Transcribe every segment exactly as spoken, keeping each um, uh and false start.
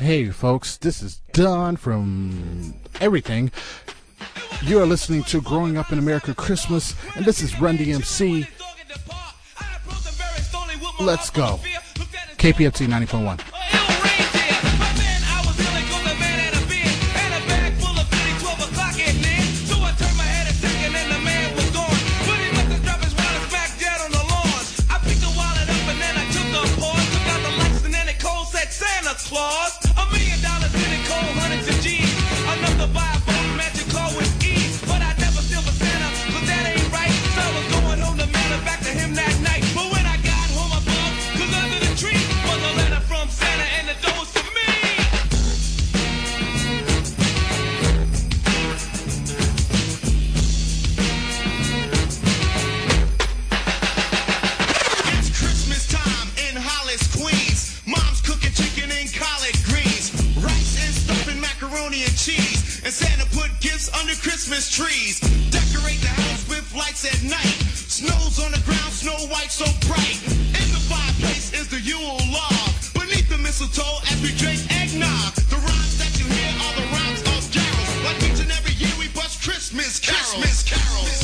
Hey folks, this is Don from Everything. You are listening to Growing Up in America Christmas, and this is Run D M C. Let's go. K P F T ninety point one. Claus, a million dollars in it, cold hundreds of G's. Enough to buy a boat, magic car with ease. But I never steal for Santa, cause that ain't right. So I was going home to mail it back to him that night. But when I got home above, cause under the tree was a letter from Santa and the door was for me. It's Christmas time in Hollis, Queens. Mom's cooking chicken and collard greens, rice and stuffing, macaroni and cheese, and Santa put gifts under Christmas trees. Decorate the house with lights at night. Snow's on the ground, Snow White so bright. In the fireplace is the Yule log. Beneath the mistletoe as we drink eggnog. The rhymes that you hear are the rhymes of carols. Like each and every year we bust Christmas carols. Christmas carols.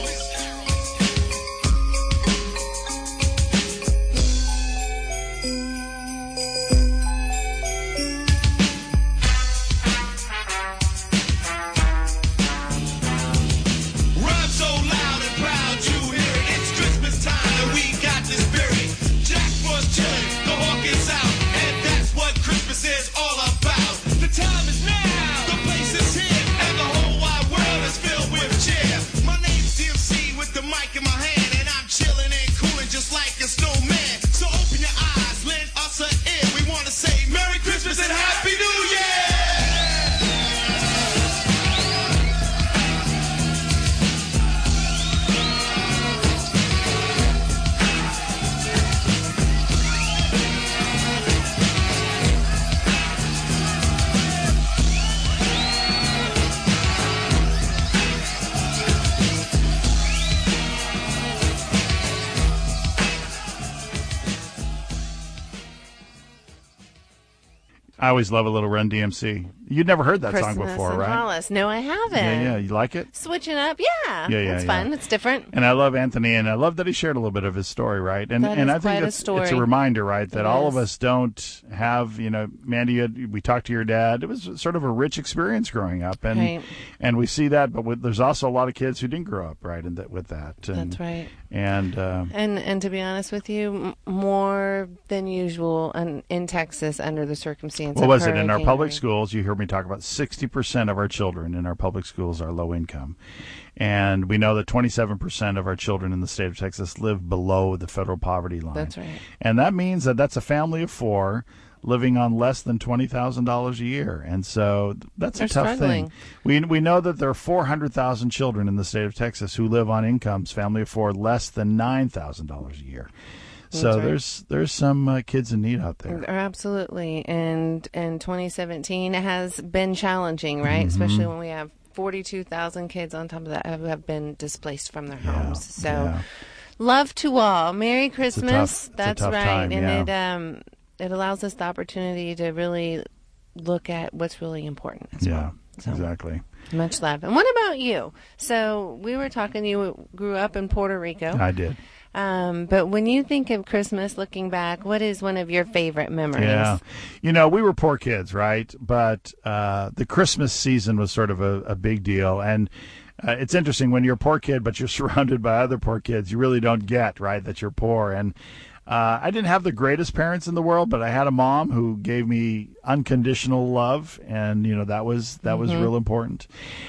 I always love a little Run D M C. You'd never heard that Christmas song before, in right? Hollis. No, I haven't. Yeah, yeah. You like it? Switching up, yeah. Yeah, yeah, It's yeah. fun. It's different. And I love Anthony, and I love that he shared a little bit of his story, right? And That and is I think quite a it's, story. it's a reminder, right, that It all is. of us don't have, you know, Mandy, you had, we talked to your dad. It was sort of a rich experience growing up, and Right. and we see that, but with, there's also a lot of kids who didn't grow up, right, in that, with that. And, That's right. And uh, And and to be honest with you, m- more than usual in, in Texas under the circumstances. what was it? In our Hurricane public Irene. schools, you heard me talk about sixty percent of our children in our public schools are low income. And we know that twenty-seven percent of our children in the state of Texas live below the federal poverty line. That's right. And that means that that's a family of four living on less than twenty thousand dollars a year. And so that's They're a tough struggling. thing. We we know that there are four hundred thousand children in the state of Texas who live on incomes, family of four, less than nine thousand dollars a year. So That's right. there's there's some uh, kids in need out there. Absolutely. And and twenty seventeen has been challenging, right? Mm-hmm. Especially when we have forty-two thousand kids on top of that who have been displaced from their Yeah, homes. So yeah. love to all. Merry Christmas. tough- it's a That's tough right. time, and yeah. it um it allows us the opportunity to really look at what's really important as Yeah, well. So, exactly. much love. And what about you? So we were talking, you grew up in Puerto Rico. I did. Um, but when you think of Christmas, looking back, what is one of your favorite memories? Yeah. You know, we were poor kids, right? But uh, the Christmas season was sort of a, a big deal. And uh, it's interesting when you're a poor kid, but you're surrounded by other poor kids, you really don't get, right, that you're poor. And uh, I didn't have the greatest parents in the world, but I had a mom who gave me unconditional love. And, you know, that was that was Mm-hmm. real important.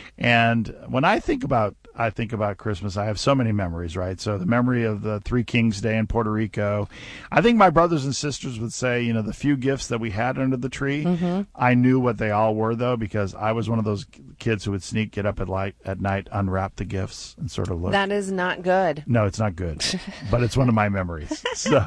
And when I think about I think about Christmas, I have so many memories, right? So the memory of the Three Kings Day in Puerto Rico. I think my brothers and sisters would say, you know, the few gifts that we had under the tree, Mm-hmm. I knew what they all were, though, because I was one of those kids who would sneak, get up at light at night, unwrap the gifts, and sort of look. That is not good. No, it's not good, but it's one of my memories. So,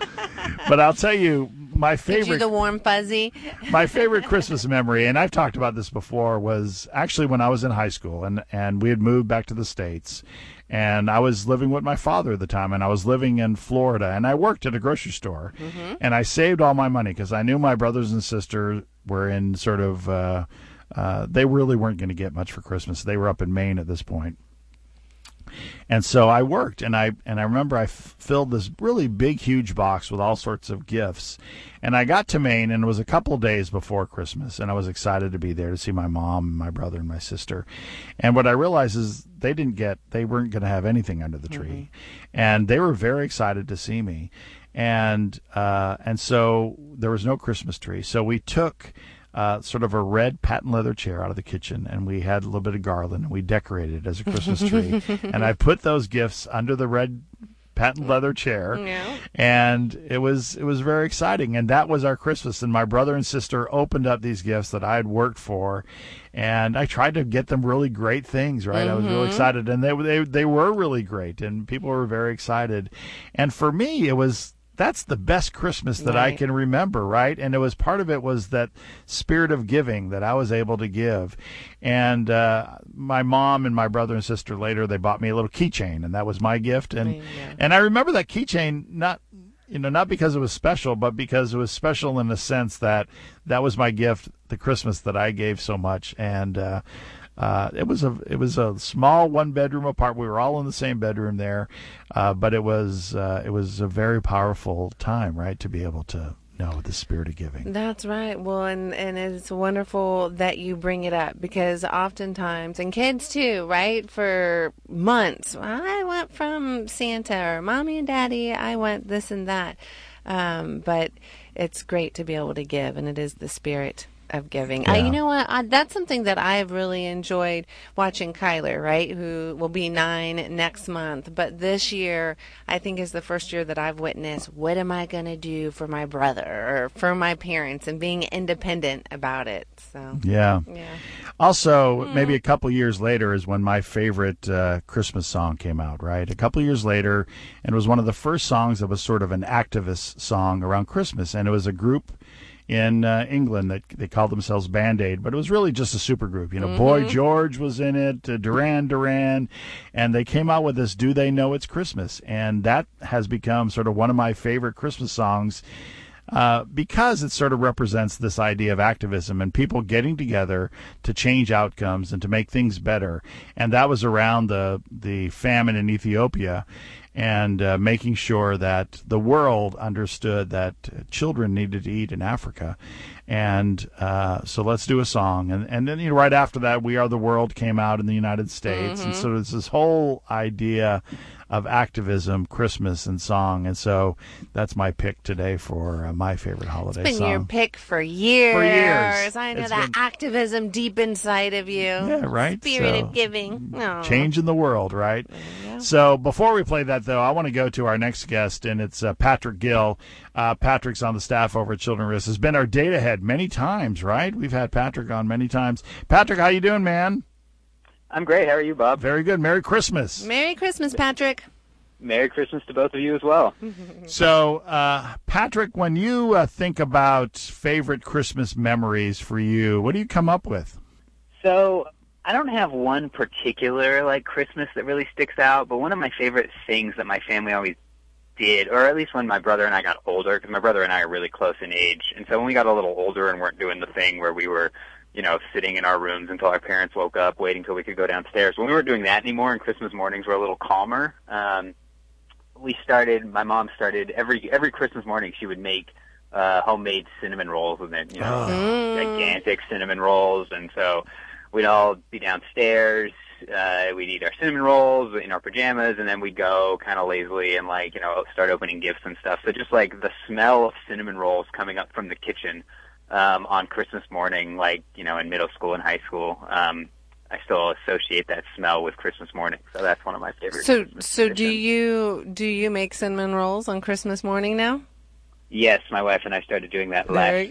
but I'll tell you, my Gives you favorite the warm fuzzy. my favorite Christmas memory, and I've talked about this before, was actually when I was in high school, and, and we had moved back to the States, and I was living with my father at the time, and I was living in Florida, and I worked at a grocery store, Mm-hmm. and I saved all my money because I knew my brothers and sisters were in sort of, uh, uh, they really weren't going to get much for Christmas. They were up in Maine at this point. And so I worked, and I and I remember I f- filled this really big, huge box with all sorts of gifts. And I got to Maine, and it was a couple days before Christmas, and I was excited to be there to see my mom, my brother, and my sister. And what I realized is they didn't get, they weren't going to have anything under the tree, mm-hmm. and they were very excited to see me. And uh, and so there was no Christmas tree, so we took Uh, sort of a red patent leather chair out of the kitchen, and we had a little bit of garland, and we decorated it as a Christmas tree. And I put those gifts under the red patent leather chair, yeah. and it was it was very exciting. And that was our Christmas. And my brother and sister opened up these gifts that I had worked for, and I tried to get them really great things. Right, mm-hmm. I was really excited, and they they they were really great, and people were very excited. And for me, it was. That's the best Christmas that right. I can remember, right? And it was part of it was that spirit of giving that I was able to give. And uh, my mom and my brother and sister later, they bought me a little keychain, and that was my gift. And yeah. and I remember that keychain not, you know, not because it was special, but because it was special in the sense that that was my gift, the Christmas that I gave so much. And uh, Uh, it was a it was a small one bedroom apartment. We were all in the same bedroom there, uh, but it was uh, it was a very powerful time, right, to be able to know the spirit of giving. That's right. Well, and and it's wonderful that you bring it up, because oftentimes, and kids too, right, for months, I went from Santa, or Mommy and Daddy, I want this and that. Um, but it's great to be able to give, and it is the spirit of giving. Yeah. Uh, you know what? I, that's something that I've really enjoyed watching Kyler, right, who will be nine next month. But this year, I think, is the first year that I've witnessed, what am I going to do for my brother or for my parents, and being independent about it. So Yeah. yeah. Also, mm. maybe a couple years later is when my favorite uh, Christmas song came out, right? A couple years later, and it was one of the first songs that was sort of an activist song around Christmas. And it was a group in uh, England that they called themselves Band-Aid, but it was really just a super group. You know, mm-hmm. Boy George was in it, uh, Duran Duran, and they came out with this, Do They Know It's Christmas? And that has become sort of one of my favorite Christmas songs uh, because it sort of represents this idea of activism and people getting together to change outcomes and to make things better. And that was around the, the famine in Ethiopia, and uh, making sure that the world understood that uh, children needed to eat in Africa. And uh, so let's do a song. And, and then, you know, right after that, We Are the World came out in the United States. Mm-hmm. And so it's this whole idea of activism, Christmas, and song. And so that's my pick today for uh, my favorite holiday song. It's been song. Your pick for years. For years. I know it's that been... activism deep inside of you. Yeah, right. Spirit so, of giving. Oh. Changing the world, right? So before we play that, though, I want to go to our next guest, and it's uh, Patrick Gill. Uh, Patrick's on the staff over at Children's Risk. Has been our data head many times, right? We've had Patrick on many times. Patrick, how you doing, man? I'm great. How are you, Bob? Very good. Merry Christmas. Merry Christmas, Patrick. Merry Christmas to both of you as well. So, uh, Patrick, when you uh, think about favorite Christmas memories for you, what do you come up with? So, I don't have one particular, like, Christmas that really sticks out, but one of my favorite things that my family always did, or at least when my brother and I got older, because my brother and I are really close in age, and so when we got a little older and weren't doing the thing where we were, you know, sitting in our rooms until our parents woke up, waiting till we could go downstairs, when we weren't doing that anymore and Christmas mornings were a little calmer, um, we started, my mom started, every every Christmas morning she would make uh, homemade cinnamon rolls with it, you know, oh. gigantic cinnamon rolls, and so we'd all be downstairs, uh, we'd eat our cinnamon rolls in our pajamas, and then we'd go kind of lazily and, like, you know, start opening gifts and stuff. So just, like, the smell of cinnamon rolls coming up from the kitchen um, on Christmas morning, like, you know, in middle school and high school, um, I still associate that smell with Christmas morning. So that's one of my favorite. So, Christmas so traditions. do you do you make cinnamon rolls on Christmas morning now? Yes, my wife and I started doing that There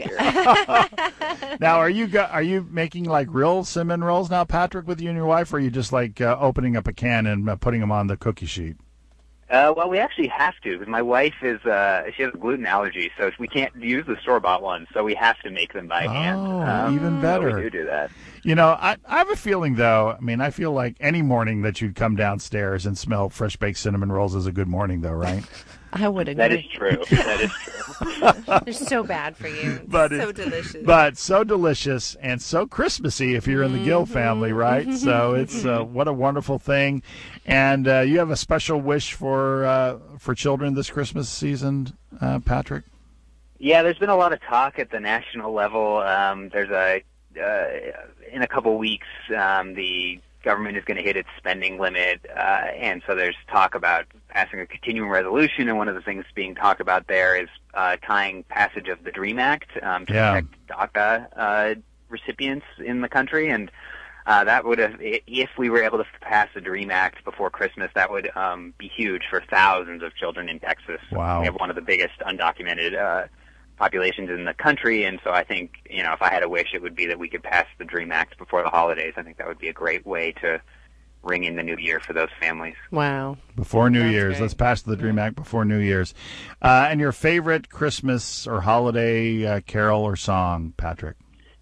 last year. Now, are you go- are you making like real cinnamon rolls now, Patrick, with you and your wife, or are you just like uh, opening up a can and uh, putting them on the cookie sheet? Uh, well, we actually have to, because my wife is, uh, she has a gluten allergy, so we can't use the store-bought ones, so we have to make them by hand. Oh, Um, even so better. we do do that. You know, I, I have a feeling, though, I mean, I feel like any morning that you'd come downstairs and smell fresh-baked cinnamon rolls is a good morning, though, right? I would agree. That is true. That is true. They're so bad for you. But so it- delicious. But so delicious and so Christmassy if you're in the Gill family, right? So it's uh, what a wonderful thing. And uh, you have a special wish for uh, for children this Christmas season, uh, Patrick? Yeah, there's been a lot of talk at the national level. Um, there's a uh, in a couple weeks, um, the government is going to hit its spending limit, uh, and so there's talk about passing a continuing resolution. And one of the things being talked about there is uh, tying passage of the DREAM Act um, to Yeah. protect DACA uh, recipients in the country, and uh, that would have, if we were able to pass the DREAM Act before Christmas, that would um, be huge for thousands of children in Texas. Wow. We have one of the biggest undocumented uh, populations in the country, and so I think, you know, if I had a wish, it would be that we could pass the DREAM Act before the holidays. I think that would be a great way to ring in the new year for those families. Wow. Before New That's Year's. great. Let's pass the DREAM Act before New Year's. Uh, and your favorite Christmas or holiday uh, carol or song, Patrick?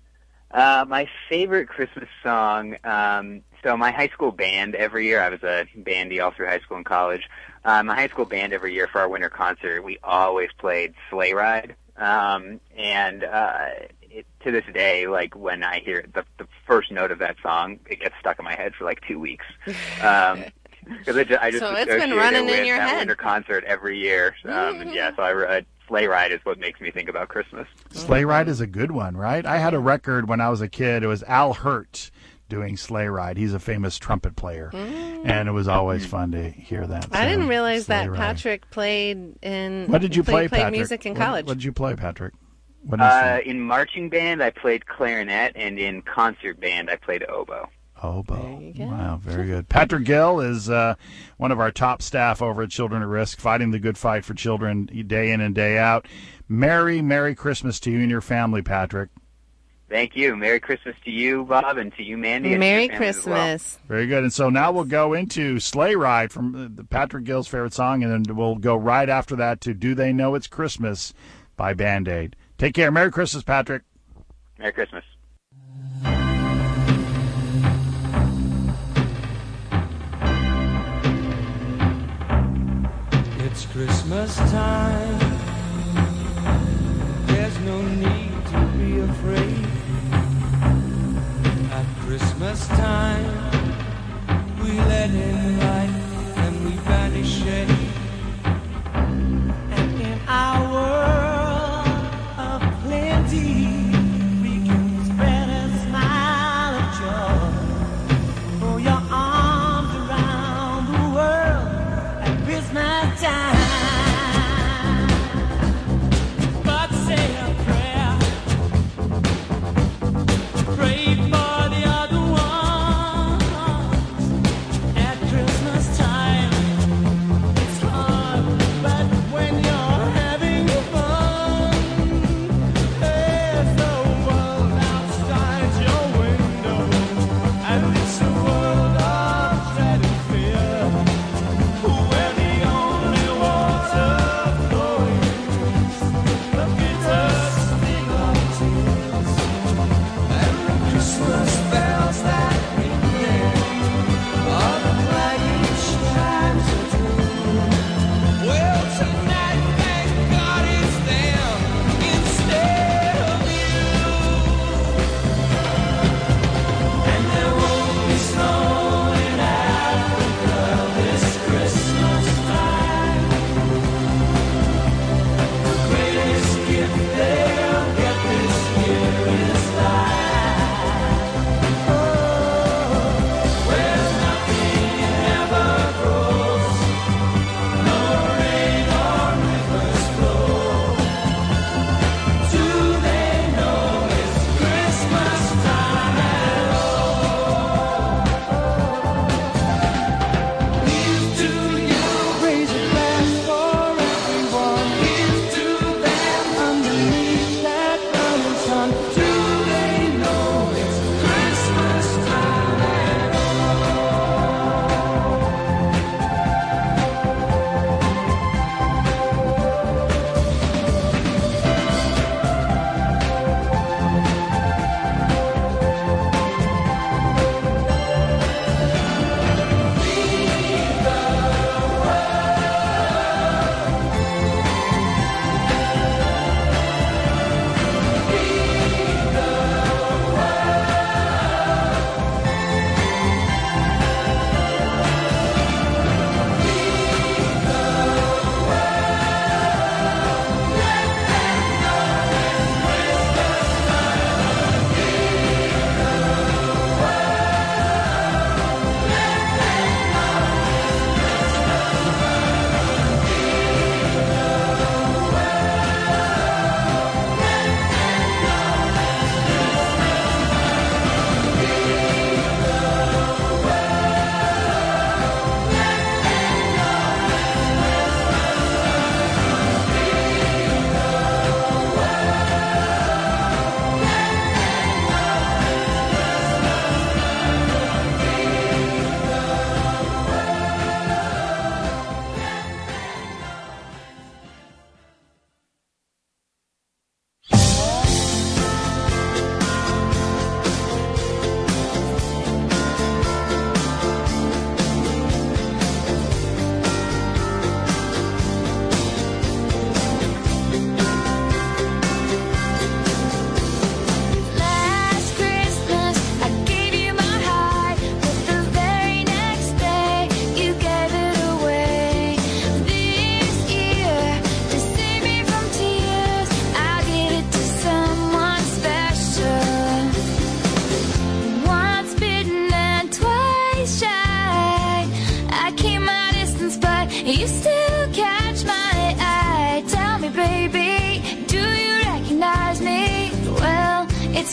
Uh, my favorite Christmas song, um, so my high school band every year, I was a bandy all through high school and college. Uh, my high school band every year for our winter concert, we always played Sleigh Ride. Um, and uh, it, to this day, like when I hear the, the first note of that song, it gets stuck in my head for like two weeks. Um, Because I just, I just So it's been associate running it with in your that head. winter concert every year. Um, and yeah, so I, uh, Sleigh Ride is what makes me think about Christmas. Sleigh Ride is a good one, right? I had a record when I was a kid. It was Al Hurt doing Sleigh Ride. He's a famous trumpet player. And it was always fun to hear that. I so, didn't realize Sleigh that Ride. Patrick played in. What did you play, played Patrick? music in What- college. What, did you play, Patrick? What is Uh, in marching band, I played clarinet, and in concert band, I played oboe. Oboe. There you go. Wow, very good. Patrick Gill is uh, one of our top staff over at Children at Risk, fighting the good fight for children day in and day out. Merry, Merry Christmas to you and your family, Patrick. Thank you. Merry Christmas to you, Bob, and to you, Mandy. And Merry to your family as well. Christmas. Very good. And so now we'll go into Sleigh Ride from uh, the Patrick Gill's favorite song, and then we'll go right after that to Do They Know It's Christmas by Band-Aid. Take care. Merry Christmas, Patrick. Merry Christmas. It's Christmas time. There's no need to be afraid. At Christmas time, we let in light and we banish shade. And in our world of plenty, we can spread a smile of joy. Throw your arms around the world at Christmas time. But say a prayer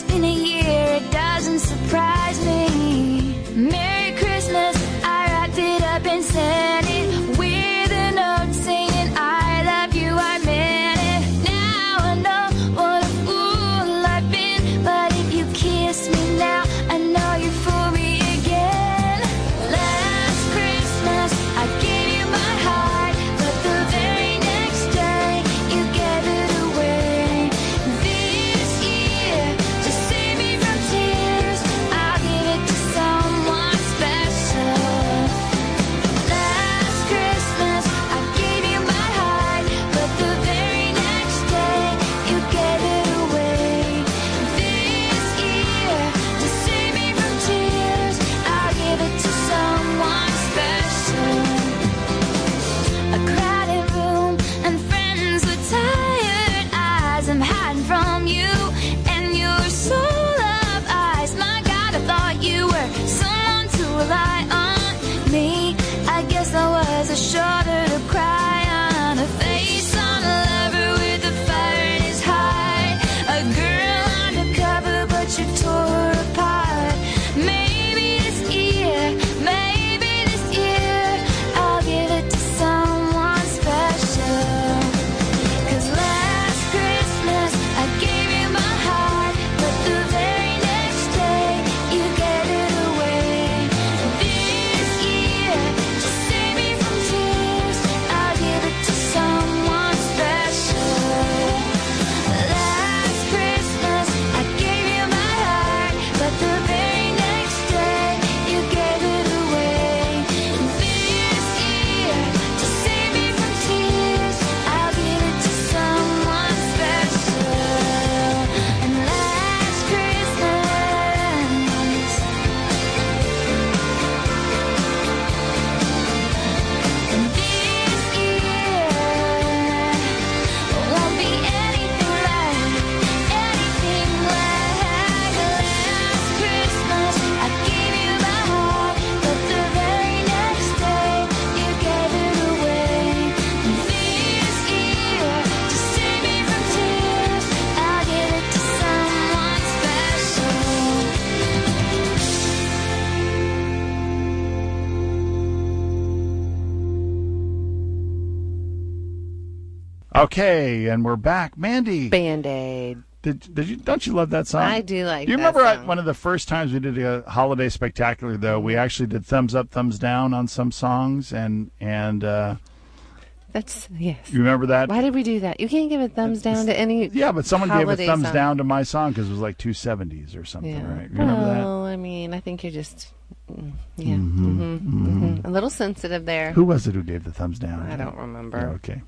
been a year, it doesn't surprise me. Merry Christmas, I wrapped it up and sent it with a note saying I love you, I meant it. Now I know what a fool I've been, but if you kiss me now, I know you're for me again. Last Christmas, I gave you my heart, but the very next day, you gave it away. This year, to save me from tears, I'll give it to someone special. Last Christmas, I gave you my heart, but the very next day, you gave it away. This year, to save me from tears, I'll give it to someone special. A crowded room and friends with tired eyes. I'm hiding from you and your soul of eyes. My God, I thought you were someone to rely on. Me, I guess I was a shoulder to cry on, a face on a lover with a fire in his heart, a girl undercover, but you tore her apart. Maybe this year, maybe this year, I'll give it to someone special. 'Cause last Christmas, I gave you my heart, but the very next day, you gave it away. This year, to save me from tears, I'll give it to someone special. Last Christmas, I gave you my heart, but the very next day, you gave it away. This year, to save me from tears, I'll give it to someone special. And last Christmas, and this year won't be anything like, anything like last Christmas. I gave you my heart, but the very next day you gave it away. This year, to save me from tears, I'll give it to someone special. Okay, and we're back. Mandy, Band-Aid. did, did you don't you love that song? I do like Do you that remember at song. one of the first times we did a holiday spectacular? Though we actually did thumbs up, thumbs down on some songs, and and uh, That's, yes. you remember that? Why did we do that? You can't give a thumbs down to any Yeah, but someone gave a holiday thumbs song. down to my song because it was like two seventies or something, Yeah. right? You remember that? Well, I mean, I think you're just, mm, yeah, mm-hmm, mm-hmm. a little sensitive there. Who was it who gave the thumbs down? I don't remember. Yeah, okay.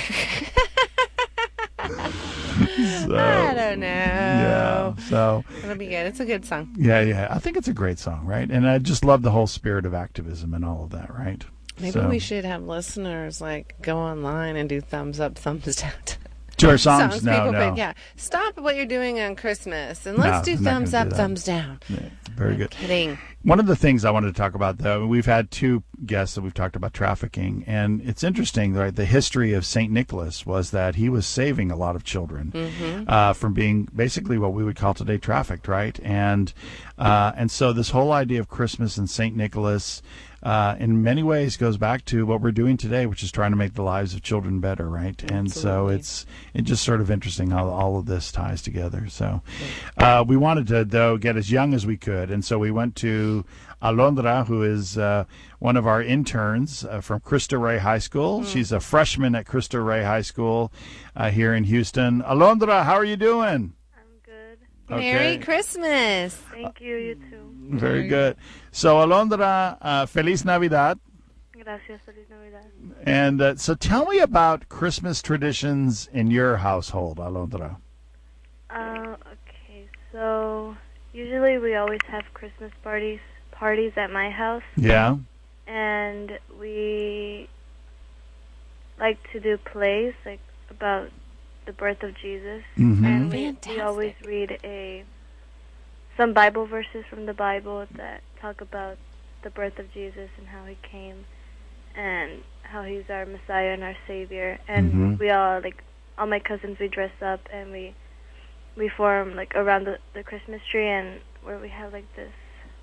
So, I don't know. Yeah. So It'll be good. It's a good song. yeah, yeah. I think it's a great song, right? And I just love the whole spirit of activism and all of that, right? Maybe So- we should have listeners like go online and do thumbs up, thumbs down. To our songs, no, people no. pick. Yeah, stop what you're doing on Christmas and No, let's do I'm not thumbs gonna up, do that. thumbs down. Yeah, very I'm good. kidding. One of the things I wanted to talk about, though, we've had two guests that we've talked about trafficking, and it's interesting, right? The history of Saint Nicholas was that he was saving a lot of children Mm-hmm. uh, from being basically what we would call today trafficked, right? And uh, and so this whole idea of Christmas and Saint Nicholas, uh, in many ways, goes back to what we're doing today, which is trying to make the lives of children better, right? And so Absolutely. it's it's just sort of interesting how all of this ties together. So uh, we wanted to, though, get as young as we could, and so we went to Alondra, who is uh, one of our interns uh, from Cristo Rey High School. Mm. She's a freshman at Cristo Rey High School uh, here in Houston. Alondra, how are you doing? I'm good. Merry Christmas. Thank you, you too. Very good. So, Alondra, uh, Feliz Navidad. Gracias, Feliz Navidad. And uh, so tell me about Christmas traditions in your household, Alondra. Uh, okay, so usually we always have Christmas parties parties at my house, Yeah? and we like to do plays like about the birth of Jesus, Mm-hmm. and we, we Fantastic. always read a some Bible verses from the Bible that talk about the birth of Jesus and how he came and how he's our Messiah and our Savior. And Mhm. we all, like, all my cousins, we dress up and we we form like around the, the Christmas tree, and where we have like this,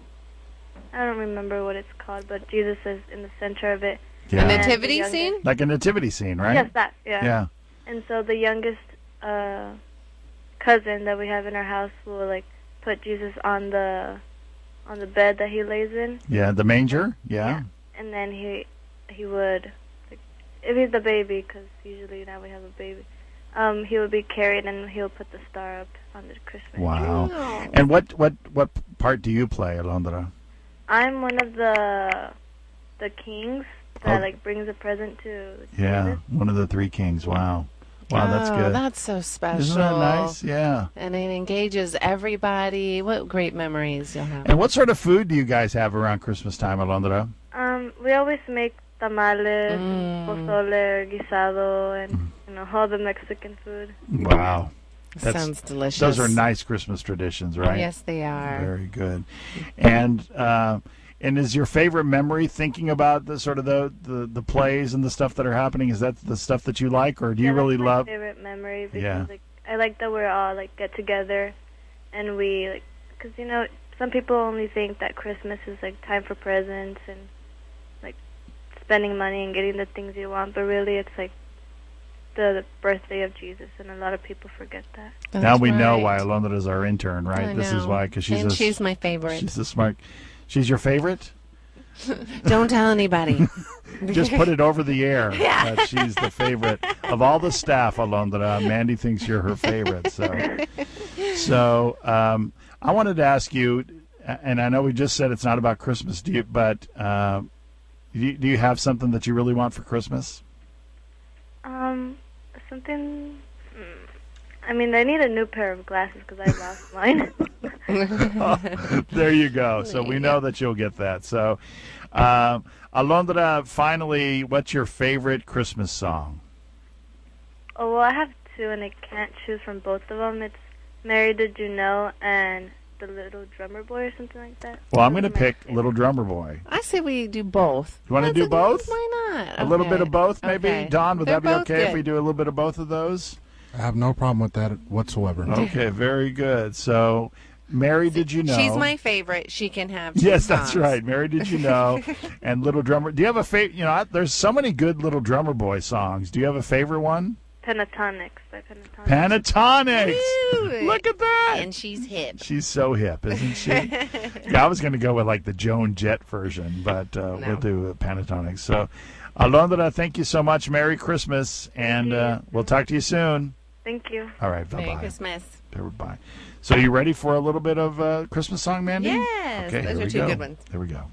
I don't remember what it's called, but Jesus is in the center of it. Yeah. A And nativity the youngest- scene? Like a nativity scene, right? Yes, that, yeah. Yeah. And so the youngest uh, cousin that we have in our house will like put Jesus on the on the bed that he lays in, Yeah, the manger. Yeah. and then he he would, like, if he's the baby, because usually now we have a baby, um, he would be carried and he'll put the star up on the Christmas tree. Wow. Oh. And what, what, what part do you play, Alondra? I'm one of the the kings that Oh. like brings a present to Yeah, Jesus. one of the three kings. Wow. Wow, that's Oh, good. That's so special. Isn't that nice? Yeah. And it engages everybody. What great memories you'll have. And what sort of food do you guys have around Christmas time, Alondra? Um, we always make tamales, Mm. pozole, guisado, and you know all the Mexican food. Wow. That's- Sounds delicious. Those are nice Christmas traditions, right? Yes, they are. Very good. And uh, and is your favorite memory thinking about the sort of the, the, the plays and the stuff that are happening? Is that the stuff that you like, or do you Yeah, really that's my love? favorite memory because Yeah. like I like that we're all like get together, and we like because you know some people only think that Christmas is like time for presents and like spending money and getting the things you want, but really it's like the, the birthday of Jesus, and a lot of people forget that. That's Now we know right. why Alondra is our intern, right? I This is know. why, because she's and a, she's my favorite. she's a smart. She's your favorite. Don't tell anybody. Just put it over the air Yeah. that she's the favorite of all the staff, Alondra. Mandy thinks you're her favorite. So, so um, I wanted to ask you, and I know we just said it's not about Christmas, do you, but uh, do, you, do you have something that you really want for Christmas? Um, something. mm, I mean, I need a new pair of glasses because I lost mine. There you go. So we know that you'll get that. So, um, Alondra, finally, what's your favorite Christmas song? Oh, well, I have two, and I can't choose from both of them. It's Mary Did You Know and The Little Drummer Boy or something like that. Well, I'm going to Those are my pick favorites. Little Drummer Boy. I say we do both. You wanna That's do a- both? Why not? A little Okay. bit of both, maybe? Okay. Don, would They're that be both okay if good. we do a little bit of both of those? I have no problem with that whatsoever. Okay, very good. So, Mary, did you know? She's my favorite. She can have two Yes, that's songs. right. Mary, did you know? And Little Drummer. Do you have a favorite? You know, I- there's so many good Little Drummer Boy songs. Do you have a favorite one? Pentatonics by Pentatonics. Pentatonics. Ooh. Look at that. And she's hip. She's so hip, isn't she? Yeah, I was going to go with like the Joan Jett version, but uh, No. we'll do uh, Pentatonics. So, Alondra, thank you so much. Merry Christmas, and uh, we'll talk to you soon. Thank you. All right, bye Merry bye. Christmas. Bye. So, you ready for a little bit of uh, Christmas song, Mandy? Yes, Okay, those here are we two go. good ones. There we go.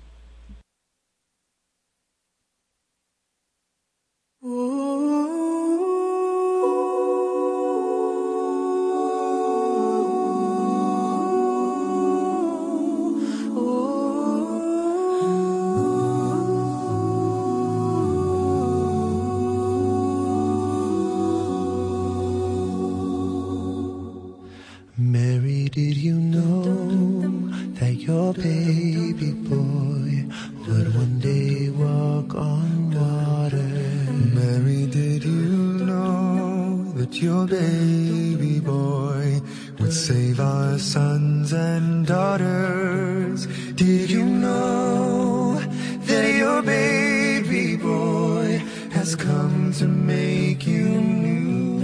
Mary, did you know that your baby boy would one day walk on water? Mary, did you know that your baby boy would save our sons and daughters? Did you know that your baby boy has come to make you new?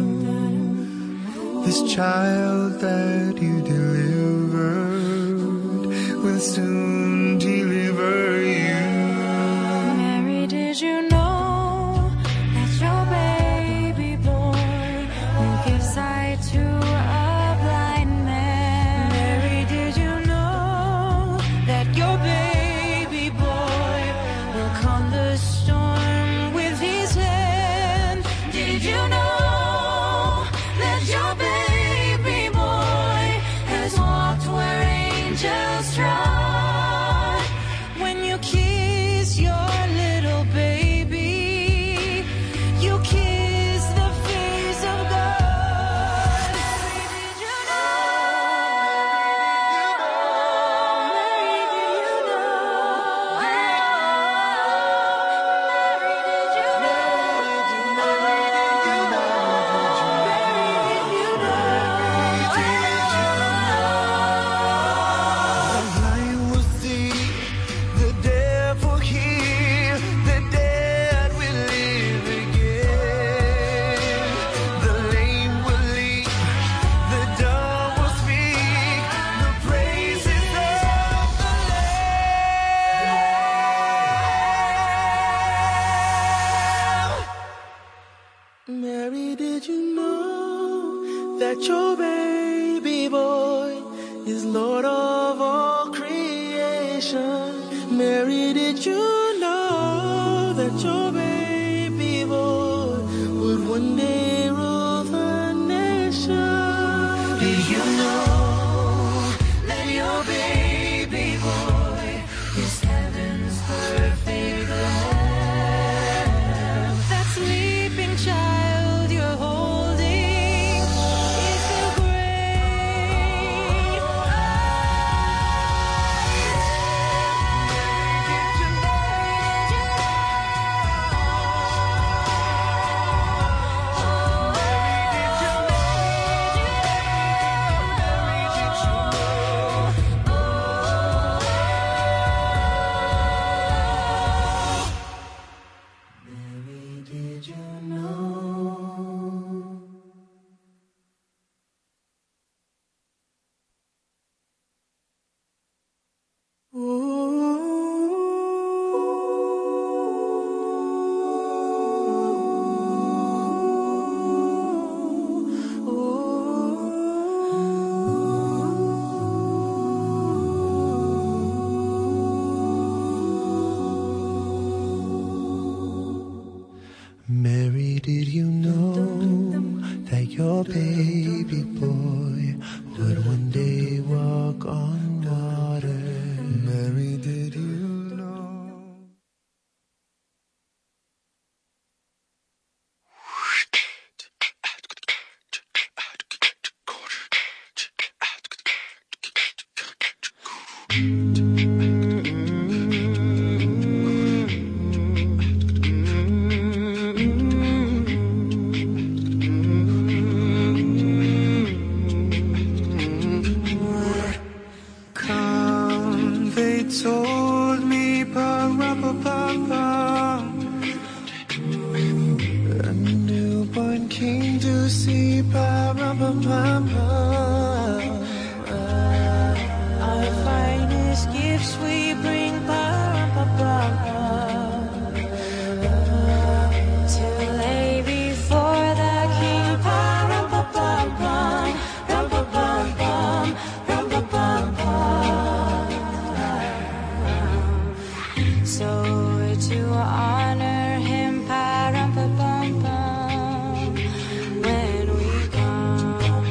This child that you delivered will soon deliver you. Mary, did you know that your baby boy will give sight to a blind man? Mary, did you know that your baby boy will calm the storm with his hand? Did you know that your baby boy has walked where angels trod? When you kiss your little baby, you kiss the face of God. Mary, did you know? Mary, did you know? Mary, did you know? Mary, did you know? did you know that your baby boy would one day rule the nation? Did you know that your baby boy is heaven's perfect lamb? That sleeping child you're holding is the great Mary, did you know? Mary, did you know that your baby boy would one day walk on water? Mary, did you know? Come, they told me, ba-ra-ba-ba-ba, a newborn king to see, ba-ra-ba-ba-ba. Our finest gifts we bring, ba-ra-ba-ba-ba, to lay before the king, ba-ra-ba-ba-bum, rum-ba-bum-bum, rum-ba-bum-bum. So to honor him, pa-rum-pa-bum-bum, when we come,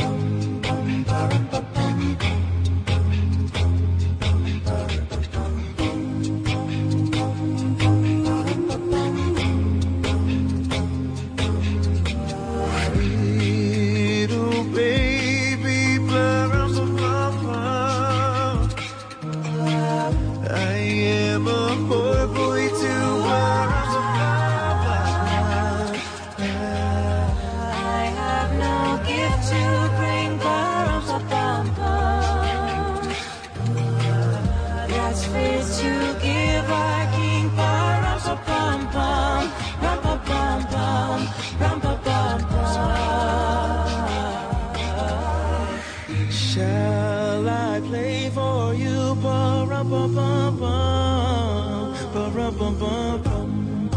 little baby, pa-rum-pa-bum-bum, I am a poor boy too. I have no gift to bring, ba-rum-pa-bum-bum, that's fit to give our king, ba-rum-pa-bum-bum, rum-pa-bum-bum, rum-pa-bum-bum. Shall I play for you, ba-rum-pa-bum-bum, ba-rum-pa-bum-bum?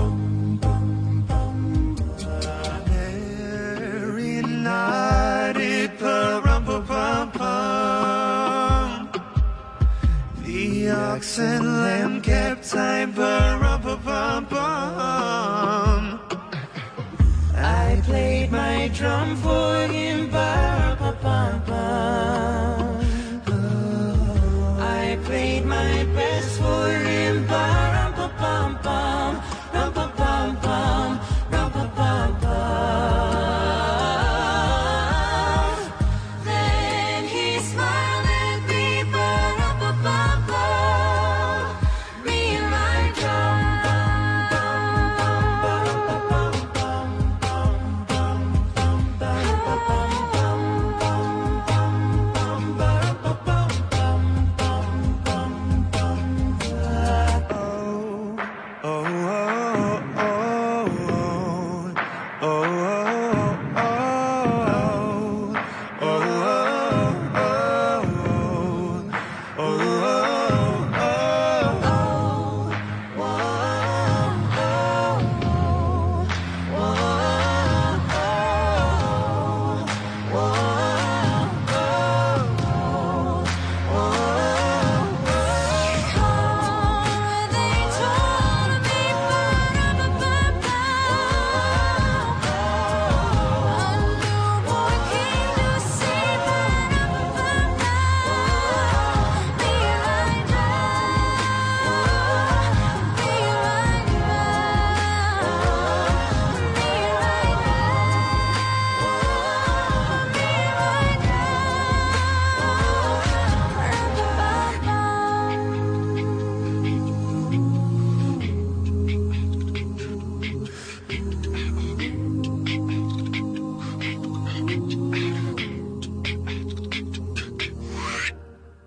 Mary nodded, ba-rum-pa-bum-bum. The ox and lamb kept time, ba-rum-pa-bum-bum. I played my drum for him, ba-rum-pa-bum-bum. I played my best for him, ba-rum-pa-bum-bum, rum-pa-bum-bum, rum-pa-bum-bum. Then he smiled at me, ba-rum-pa-bum-bum, me and my drum, ba-rum-pa-bum-bum,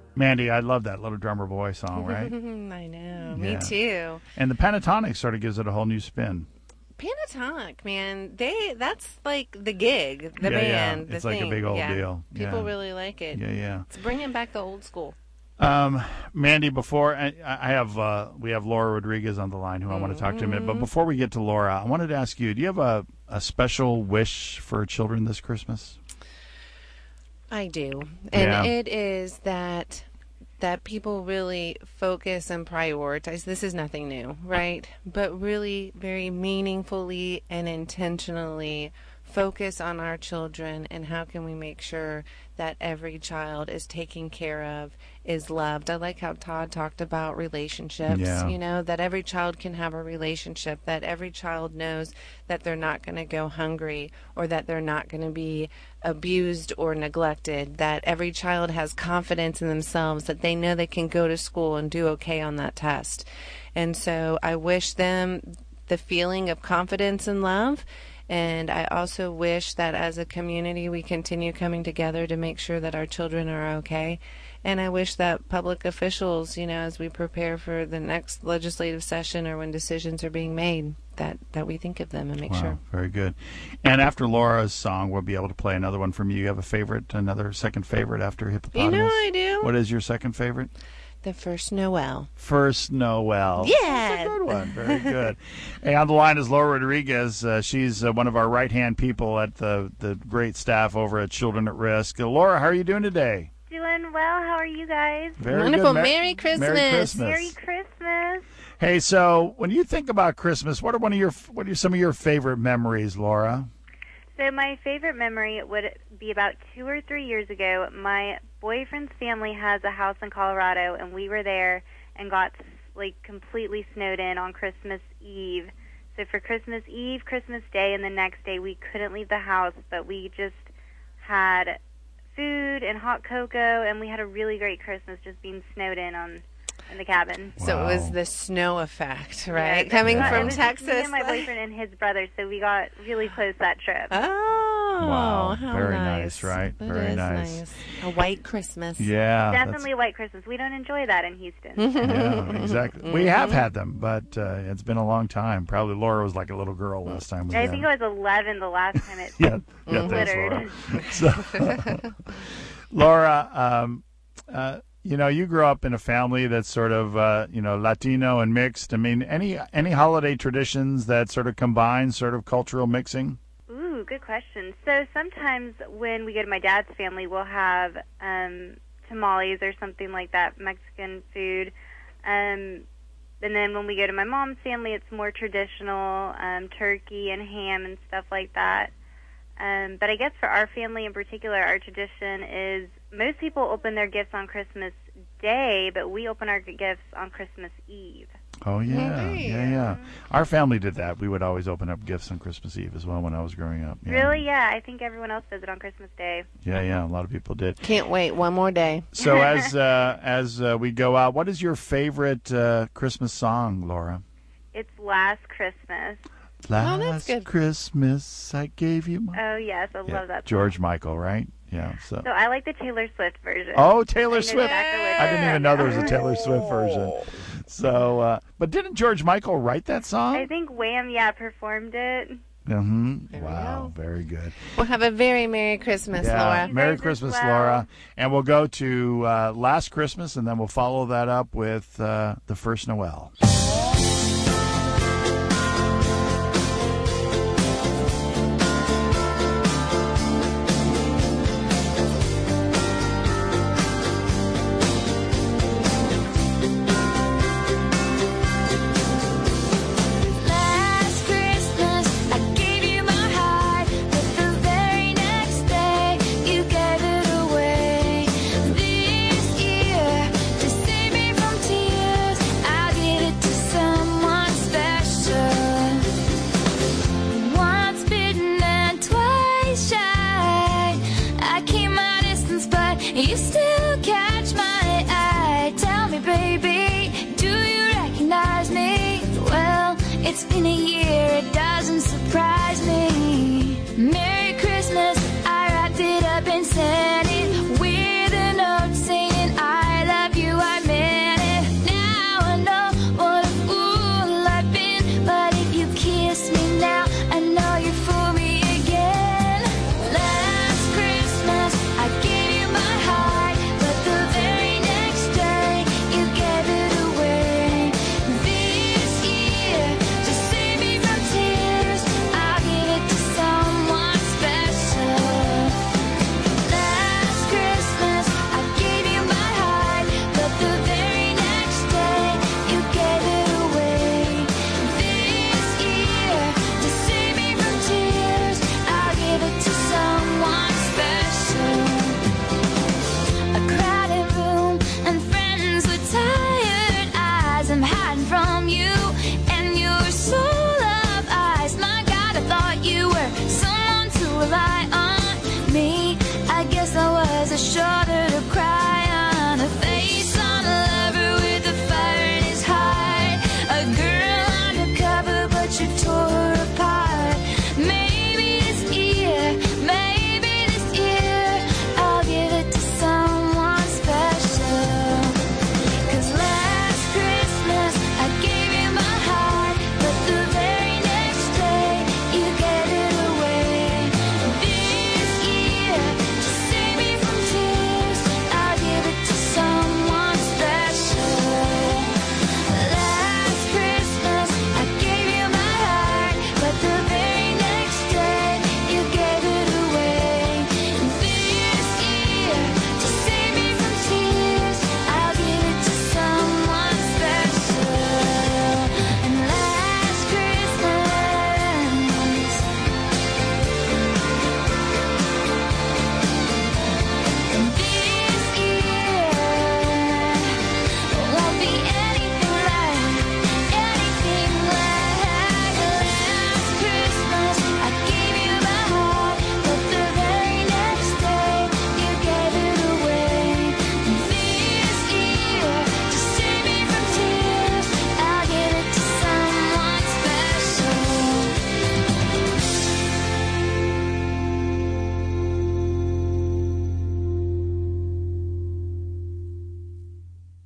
Mandy, I love that Little Drummer Boy song, right? I know. Yeah. Me too. And the Pentatonic sort of gives it a whole new spin. Pentatonic, man, they that's like the gig, the Yeah, yeah. band, the It's like a thing. big old yeah. deal. People Yeah. really like it. Yeah, yeah. It's bringing back the old school. Um, Mandy, before I, I have, uh, we have Laura Rodriguez on the line who I want to talk to in a minute. But before we get to Laura, I wanted to ask you: do you have a, a special wish for children this Christmas? I do, and Yeah. it is that that people really focus and prioritize. This is nothing new, right? But really, very meaningfully and intentionally focus on our children and how can we make sure that every child is taken care of, is loved. I like how Todd talked about relationships, Yeah. you know, that every child can have a relationship, that every child knows that they're not going to go hungry or that they're not going to be abused or neglected, that every child has confidence in themselves, that they know they can go to school and do okay on that test. And so I wish them the feeling of confidence and love. And I also wish that as a community we continue coming together to make sure that our children are okay. And I wish that public officials, you know, as we prepare for the next legislative session or when decisions are being made, that, that we think of them and make Wow, sure. very good. And after Laura's song, we'll be able to play another one from you. You have a favorite, another second favorite after Hippopotamus? You know I do. What is your second favorite? The First Noel. First Noel. Yes. That's a good one. Very good. Hey, on the line is Laura Rodriguez. Uh, she's uh, one of our right-hand people at the, the great staff over at Children at Risk. Uh, Laura, how are you doing today? Doing well. How are you guys? Very Wonderful. good. Merry Christmas. Merry Christmas. Merry Christmas. Hey, so when you think about Christmas, what are one of your what are some of your favorite memories, Laura? So my favorite memory would be about two or three years ago. My boyfriend's family has a house in Colorado, and we were there and got like completely snowed in on Christmas Eve. So for Christmas Eve, Christmas Day, and the next day, we couldn't leave the house, but we just had food and hot cocoa, and we had a really great Christmas just being snowed in on in the cabin. So it was Wow. the snow effect, right? Yeah, Coming it from was just Texas. me and my boyfriend and his brother, so we got really close that trip. Oh, Wow, how very nice. nice, right? It Very is nice. A white Christmas. Yeah, that's- Definitely a white Christmas. We don't enjoy that in Houston. yeah, exactly. We have had them, but uh, it's been a long time. Probably Laura was like a little girl last time we I had think them. I was eleven the last time it Yeah, yeah, thanks, Laura. glittered. So, Laura, um, uh, you know, you grew up in a family that's sort of, uh, you know, Latino and mixed. I mean, any any holiday traditions that sort of combine sort of cultural mixing? Ooh, good question. So sometimes when we go to my dad's family, we'll have um, tamales or something like that, Mexican food. Um, and then when we go to my mom's family, it's more traditional, um, turkey and ham and stuff like that. Um, but I guess for our family in particular, our tradition is most people open their gifts on Christmas Day, but we open our gifts on Christmas Eve. Oh, yeah, Okay. yeah, yeah. Our family did that. We would always open up gifts on Christmas Eve as well when I was growing up. Yeah. Really? Yeah, I think everyone else does it on Christmas Day. Yeah, yeah, a lot of people did. Can't wait. One more day. So as uh, as uh, we go out, what is your favorite uh, Christmas song, Laura? It's Last Christmas. Last that's good. Christmas, I gave you my... Oh, yes, I Yeah, love that song. George Michael, right? Yeah. So. So I like the Taylor Swift version. Oh, Taylor I know Swift. exactly what I didn't you're even know there talking was a Taylor Swift version. So, uh, but didn't George Michael write that I song? think Wham, yeah, performed it. Mm-hmm. There we Wow, go. very good. We'll have a very Merry Christmas, Yeah, Laura. You Merry guys as Christmas, well. Laura. And we'll go to uh, Last Christmas, and then we'll follow that up with uh, The First Noel. Last Christmas, I gave you my heart, but the very next day you gave it away. This year, to save me from tears, I'll give it to someone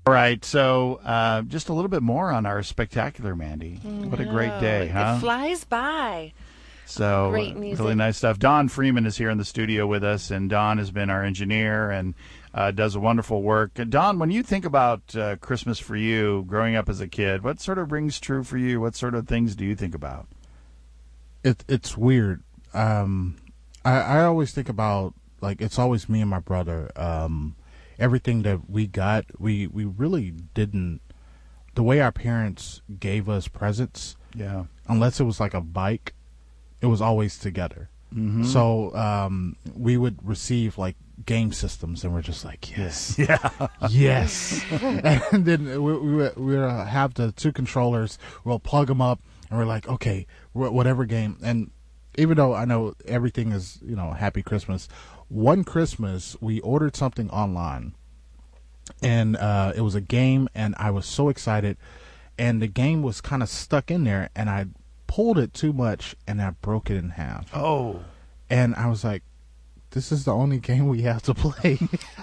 All right, so uh, just a little bit more on our spectacular Mandy. What a great day, It huh? flies by. So Great uh, music. really nice stuff. Don Freeman is here in the studio with us, and Don has been our engineer and uh, does a wonderful work. Don, when you think about uh, Christmas for you, growing up as a kid, what sort of rings true for you? What sort of things do you think about? It it's weird. Um, I I always think about, like, it's always me and my brother. Um, everything that we got, we we really didn't. The way our parents gave us presents, Yeah. unless it was like a bike, it was always together. Mm-hmm. So um, we would receive like game systems, and we're just like, yes, Yeah. yes. And then we we would- we would uh, have the two controllers. We'll plug them up, and we're like, okay, wh- whatever game. And even though I know everything is, you know, Happy Christmas, one Christmas we ordered something online, and uh, it was a game, and I was so excited, and the game was kind of stuck in there, and I pulled it too much, and I broke it in half. Oh. And I was like, this is the only game we have to play.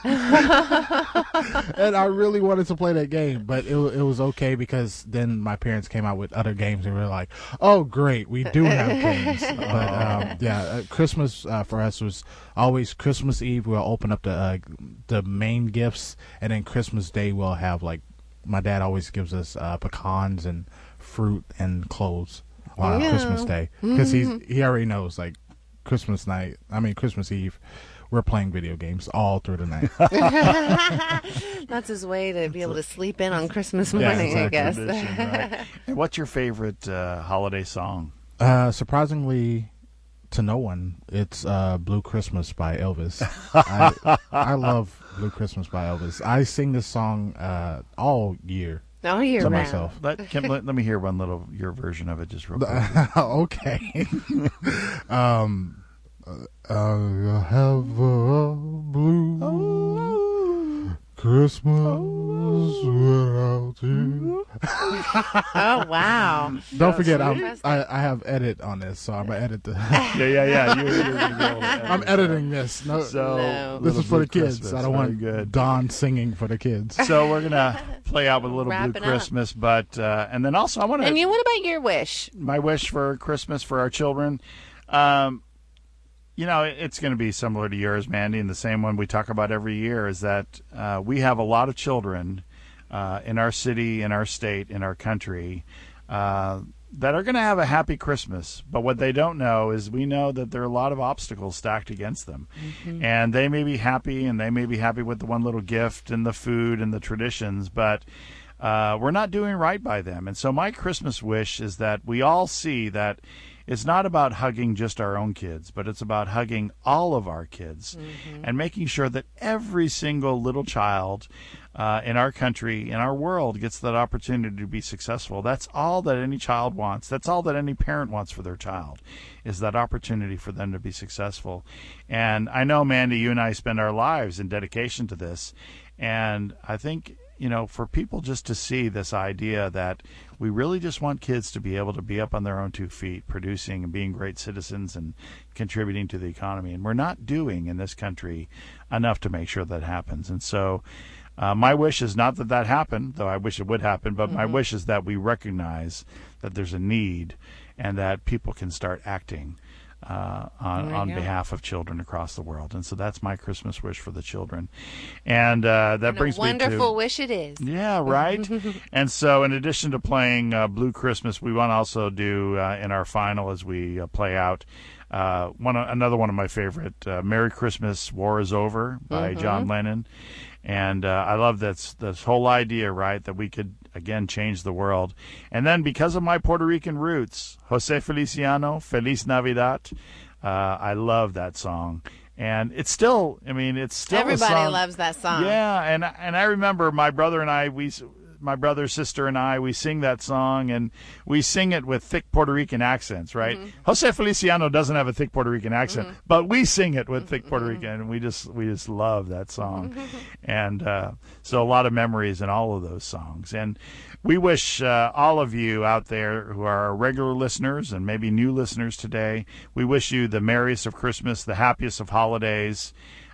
And I really wanted to play that game, but it, it was okay, because then my parents came out with other games, and we were like, oh, great, we do have games. But um, yeah, uh, Christmas uh, for us was always Christmas Eve. We'll open up the uh, the main gifts, and then Christmas Day we'll have, like, my dad always gives us uh, pecans and fruit and clothes on Yeah. Christmas Day, because he's he already knows, like, Christmas night, I mean Christmas Eve, we're playing video games all through the night. That's his way to be able to sleep in on Christmas Yeah, morning, I exactly. guess. Tradition, right? And what's your favorite uh, holiday song? Uh, surprisingly, to no one, it's uh, Blue Christmas by Elvis. I, I love Blue Christmas by Elvis. I sing this song uh, all year All year to round. myself. Let, Kim, let, let me hear one little, your version of it just real quick. Okay. um, uh, I have a blue Christmas without you. Oh, wow. Don't forget, I'm, Interesting. I, I have edit on this, so I'm gonna edit the. Yeah, yeah, yeah. You, you're gonna be able to edit I'm it. editing this. No, So No. this is for the kids. Christmas. I don't Very want good. Don singing for the kids. So we're gonna play out with a little Wrapping Blue up. Christmas, but uh, and then also I want And to you, what about your wish? my wish for Christmas for our children. Um, you know, it- it's going to be similar to yours, Mandy, and the same one we talk about every year is that uh, we have a lot of children uh, in our city, in our state, in our country uh, that are going to have a happy Christmas. But what they don't know is we know that there are a lot of obstacles stacked against them. And they may be happy, and they may be happy with the one little gift and the food and the traditions, but uh, we're not doing right by them. And so my Christmas wish is that we all see that it's not about hugging just our own kids, but it's about hugging all of our kids and making sure that every single little child uh, in our country, in our world, gets that opportunity to be successful. That's all that any child wants. That's all that any parent wants for their child, is that opportunity for them to be successful. And I know, Mandy, you and I spend our lives in dedication to this. And I think, you know, for people just to see this idea that we really just want kids to be able to be up on their own two feet, producing and being great citizens and contributing to the economy. And we're not doing in this country enough to make sure that happens. And so uh, my wish is not that that happen, though I wish it would happen, but my wish is that we recognize that there's a need and that people can start acting Uh, on, There you on go. behalf of children across the world. And so that's my Christmas wish for the children. And uh, that And brings a me to... wonderful wish it is. Yeah, right. And so, in addition to playing uh, Blue Christmas, we want to also do uh, in our final as we uh, play out uh, one another one of my favorite, uh, "Merry Christmas, War Is Over" by John Lennon. And uh, I love this this whole idea, right, that we could again change the world. And then, because of my Puerto Rican roots, Jose Feliciano, "Feliz Navidad." Uh, I love that song. And it's still, I mean, it's still a Everybody song. loves that song. Yeah, and and I remember my brother and I, we, my brother, sister, and I, we sing that song, and we sing it with thick Puerto Rican accents, right? Jose Feliciano doesn't have a thick Puerto Rican accent, but we sing it with thick Puerto Rican, and we just we just love that song, and uh, so a lot of memories in all of those songs, and we wish uh, all of you out there who are regular listeners and maybe new listeners today, we wish you the merriest of Christmas, the happiest of holidays.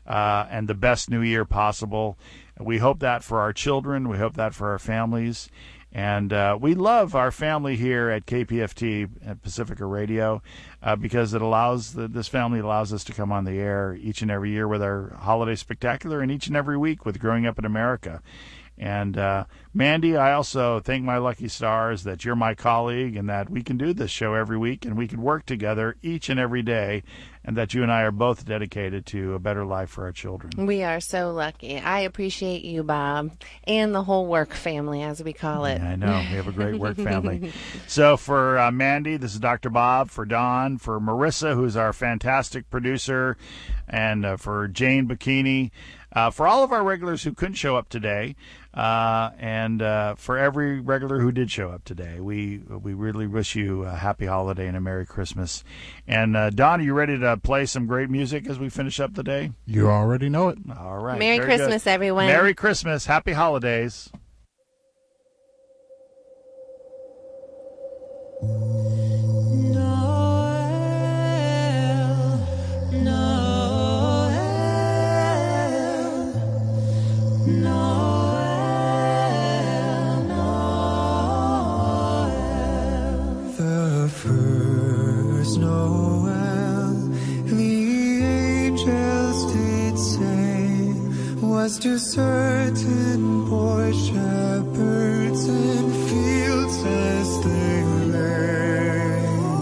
uh, and the best new year possible. We hope that for our children. We hope that for our families. And uh, we love our family here at K P F T at Pacifica Radio uh, because it allows the, this family allows us to come on the air each and every year with our holiday spectacular, and each and every week with Growing Up in America. And uh, Mandy, I also thank my lucky stars that you're my colleague and that we can do this show every week and we can work together each and every day, and that you and I are both dedicated to a better life for our children. We are so lucky. I appreciate you, Bob, and the whole work family, as we call it. Yeah, I know. We have a great work family. So for uh, Mandy, this is Doctor Bob. For Don, for Marissa, who's our fantastic producer, and uh, for Jane Bikini, uh, for all of our regulars who couldn't show up today, uh, and uh, for every regular who did show up today, we we really wish you a happy holiday and a Merry Christmas. And uh, Don, are you ready to play some great music as we finish up the day? You already know it. All right. Merry Very Christmas, good. everyone. Merry Christmas. Happy holidays. The first Noel, the angels did say, was to certain poor shepherds in fields as they lay.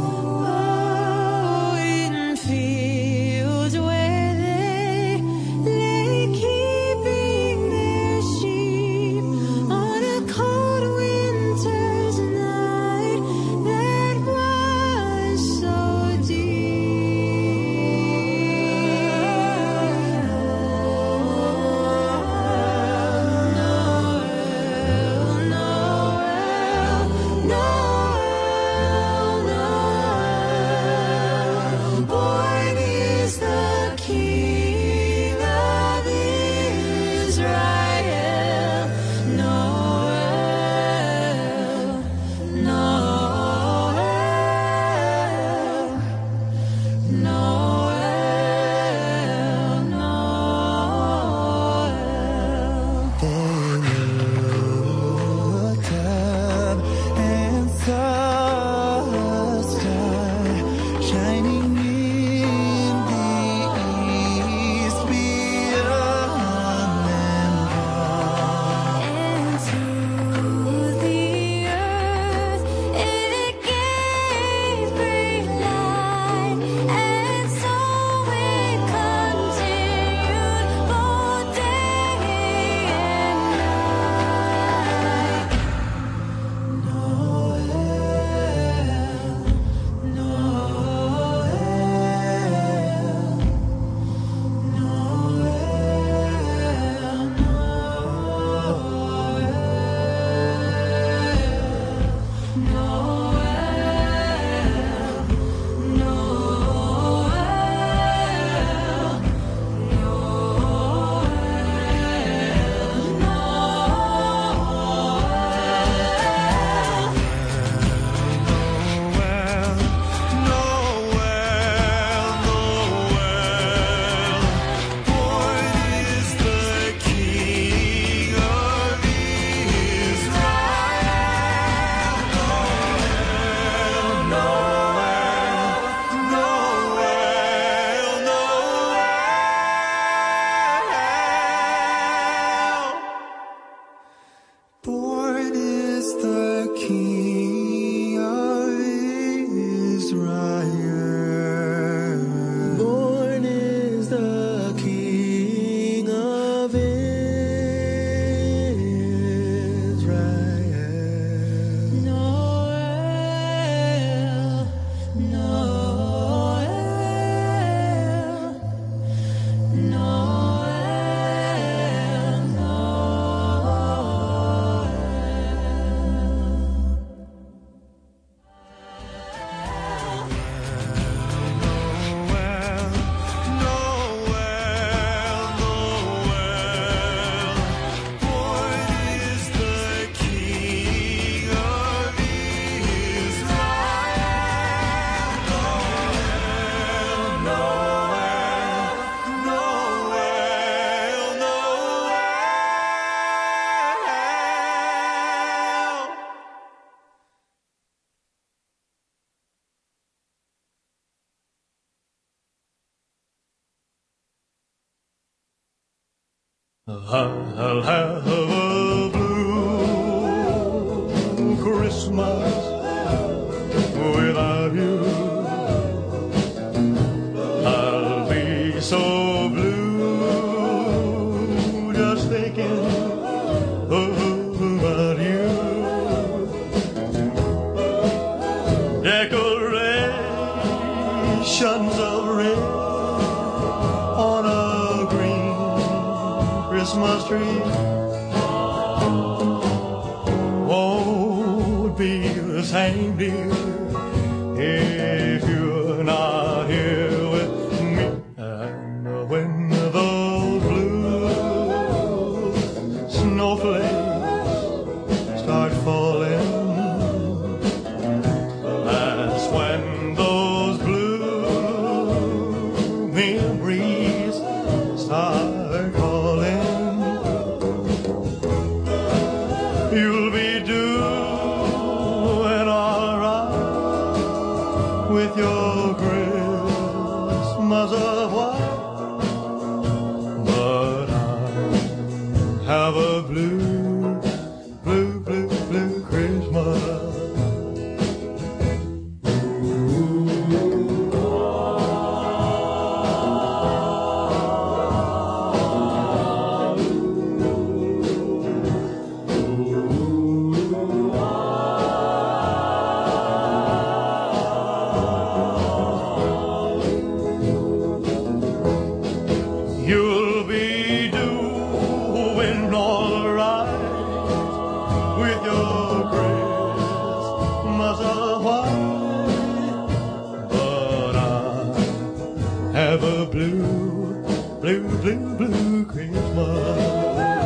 Oh, in fields where they lay keeping their sheep on a cold winter's night that was so deep. I'll have a blue Christmas without you. I'll be so blue just thinking about you. Decorations of red on a green Christmas tree won't be the same, dear, if you're not here with me. And when those blue snowflakes start falling, that's when those blue memories start calling. You'll be doing all right with your Christmas of white, but I have a blue, blue, blue, blue Christmas. You'll be doing all right with your Christmas of white, but I have a blue, blue, blue, blue Christmas.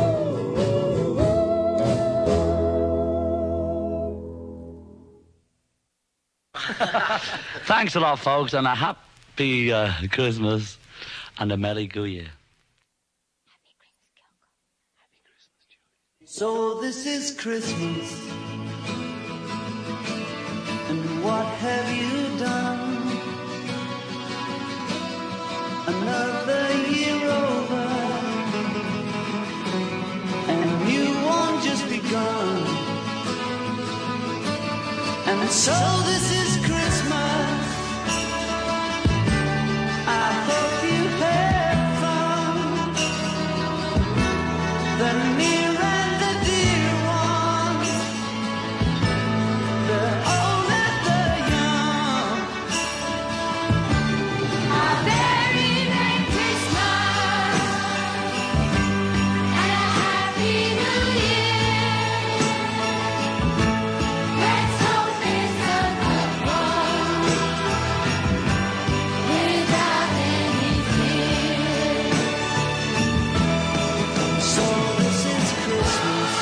Thanks a lot, folks, and a happy uh, Christmas and a Merry Go Year. So this is Christmas, and what have you done? Another year over, and a new one just begun. And so this is Christmas. I hope you had fun. The near and the dear ones, the old and the young. A very Merry Christmas and a Happy New Year. Let's hope it's a good one without any fear. So this is Christmas,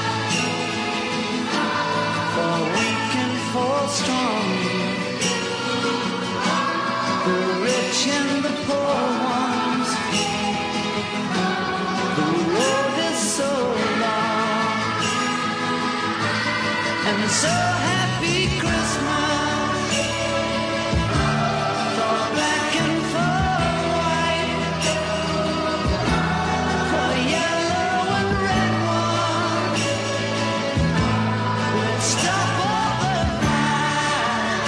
for weak and for strong, the rich and the poor ones. The road is so long, and so happy Christmas for black and for white, for yellow and red ones. Let's stop all the fight.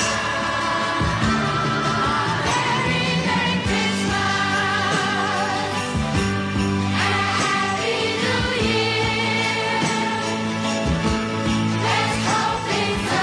Very Merry Christmas and a Happy New Year. Let's hope it's a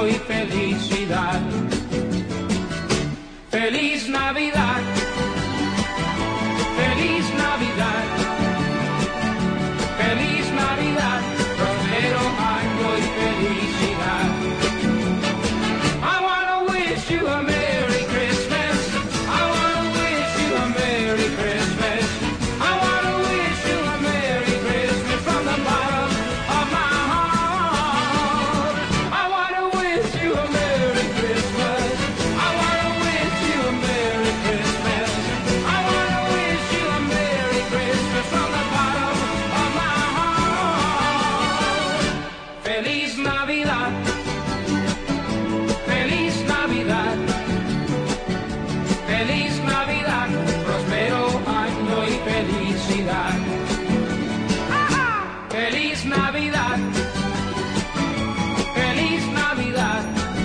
año y felicidad. Feliz Navidad, feliz Navidad, feliz Navidad, próspero año y felicidad. I wanna wish you a Merry Christmas. I wanna wish you a Merry Christmas. I wanna wish you a Merry Christmas from the bottom of my heart. I wanna wish you a Merry Christmas. I wanna wish you a Merry Christmas. I wanna wish you a Merry Christmas from the bottom of my heart. Feliz Navidad. Feliz Navidad. Feliz Navidad. Próspero año y felicidad. Feliz Navidad. Feliz Navidad.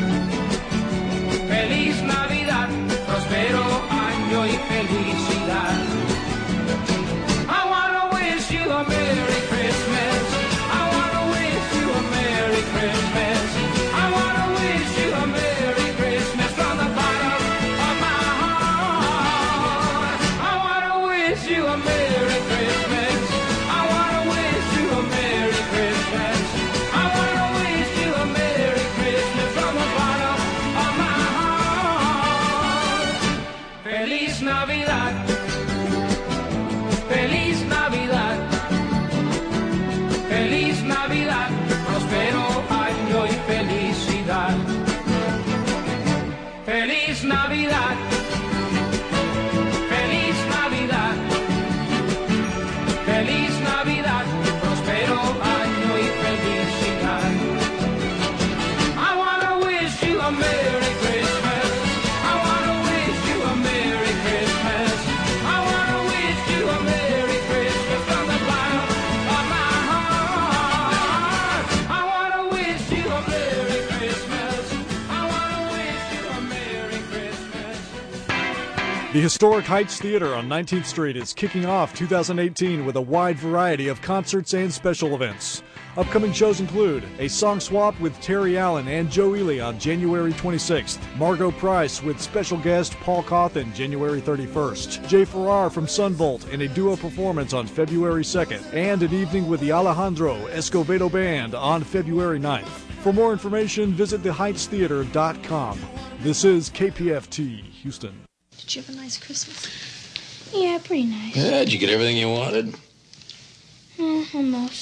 Feliz Navidad. Próspero año y felicidad. I wanna wish you a Merry Christmas. I wanna wish you a Merry Christmas. I wanna wish you a Merry Christmas from the bottom of my heart. I wanna wish you a Merry Christmas. I wanna wish you a Merry Christmas. I wanna wish you a Merry Christmas from the bottom of my heart. Feliz Navidad. Feliz Navidad. Feliz Navidad. Próspero año y felicidad. Feliz Navidad. Feliz Navidad. Feliz Navidad. Próspero año y felicidad. I wanna wish you a Merry Christmas. I wanna wish you a Merry Christmas. I wanna wish you a Merry Christmas from the bottom of my heart. I wanna wish you a Merry Christmas. I wanna wish you a Merry Christmas. The historic Heights Theater on nineteenth Street is kicking off two thousand eighteen with a wide variety of concerts and special events. Upcoming shows include a song swap with Terry Allen and Joe Ely on January twenty-sixth, Margot Price with special guest Paul Cawthon January thirty-first, Jay Farrar from Sunvolt in a duo performance on February second, and an evening with the Alejandro Escovedo Band on February ninth. For more information, visit the heights theater dot com. This is K P F T Houston. Did you have a nice Christmas? Yeah, pretty nice. Yeah, did you get everything you wanted? Mm, almost.